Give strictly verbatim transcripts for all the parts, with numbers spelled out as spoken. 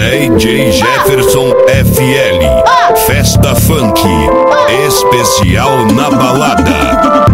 D J Jefferson F L, Festa Funk, especial na balada.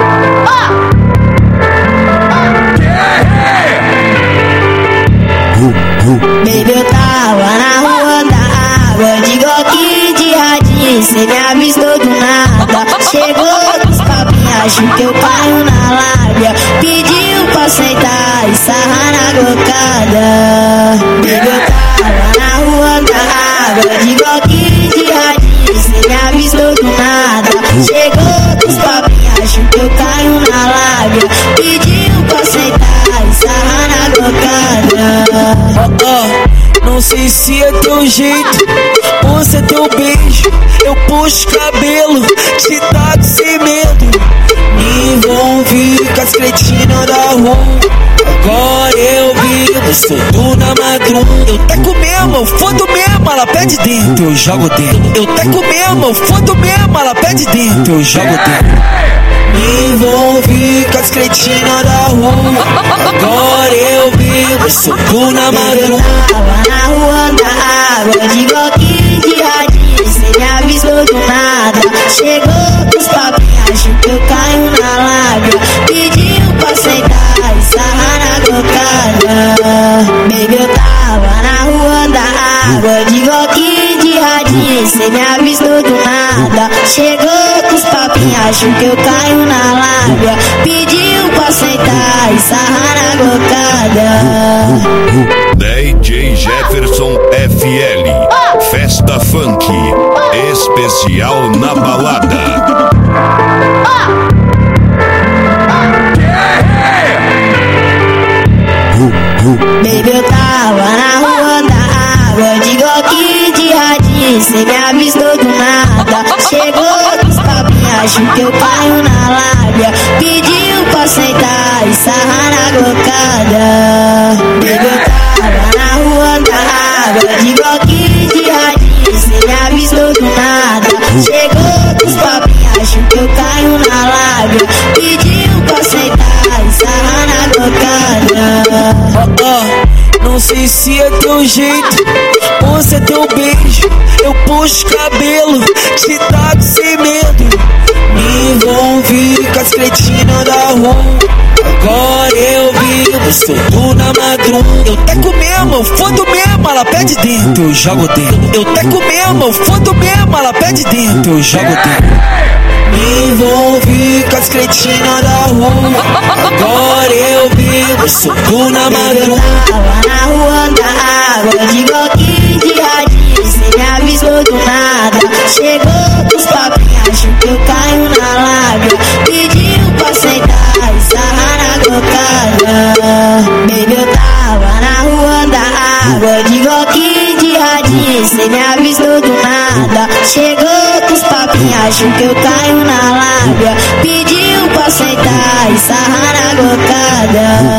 Baby, eu tava na rua da água, de golpe de radinho, cê me avistou do nada. Chegou dos papinhos, acho que eu caio na lábia. Pediu pra sentar e sarrar na gocada. Baby, eu tava na rua da água, de golpe de radinho, cê me avistou do nada. Chegou dos papinhos, acho que eu caio na lábia. Pediu pra sentar e sarrar na gocada. Oh, oh, não sei se é teu jeito ou se é teu beijo. Eu puxo cabelo, te taco sem medo. Me envolvi com as cretinas da rua. Agora eu vivo, sou do na madruga. Eu teco mesmo, eu fodo mesmo, ela pede dentro, eu jogo dentro. Eu teco mesmo, eu fodo mesmo, ela pede dentro, eu jogo dentro. Me envolvi com as cretinas da rua. Agora eu vivo, sou do na madruga. Eu tava na rua da água, de golpe de radinho, cê me avisou do nada. Chegou dos papinhos, acho que eu caio na lábia. Pediu pra sentar e sarrar na gocada. Baby, eu tava na rua da água, de golpe de radinho, cê me avistou do nada. Chegou dos papinhos, acho que eu caio na lábia. Pediu pra sentar e sarrar na gocada. D J Jefferson F L, Festa Funk, especial na balada. Baby, eu tava na rua da água, de golpe de radinho, cê me avistou do nada. Chegou dos papinhos, acho que eu caio na lábia. Pediu pra sentar e sarrar na gocada. Baby, eu tava na rua da água, de golpe de radinho, cê me avistou do nada. Chegou dos papinhos, acho que eu caio na lábia. Pediu pra sentar e sarrar na gocada. Oh, oh, não sei se é teu jeito ou se é teu beijo. Eu puxo cabelo, te taco sem medo. Me envolvi com as cretinas da rua. Agora eu vivo, sou do na madruga. Eu teco mesmo, eu fodo mesmo, ela pede dentro, eu jogo dentro. Eu teco mesmo, eu fodo mesmo, ela pede dentro, eu jogo dentro. Me envolvi com as cretinas da rua. Agora eu vivo, sou do na madruga. Eu tava na rua da água, de golpe de radinho, cê me avisou do nada. Chegou dos papinhos, acho que eu caio na lábia. Pediu pra sentar e sarrar na gocada. Baby, eu tava na rua da água, de golpe de radinho, cê me avisou do nada. Chegou dos papinhos, acho que eu caio na lábia. Pediu pra sentar e sarrar na gocada.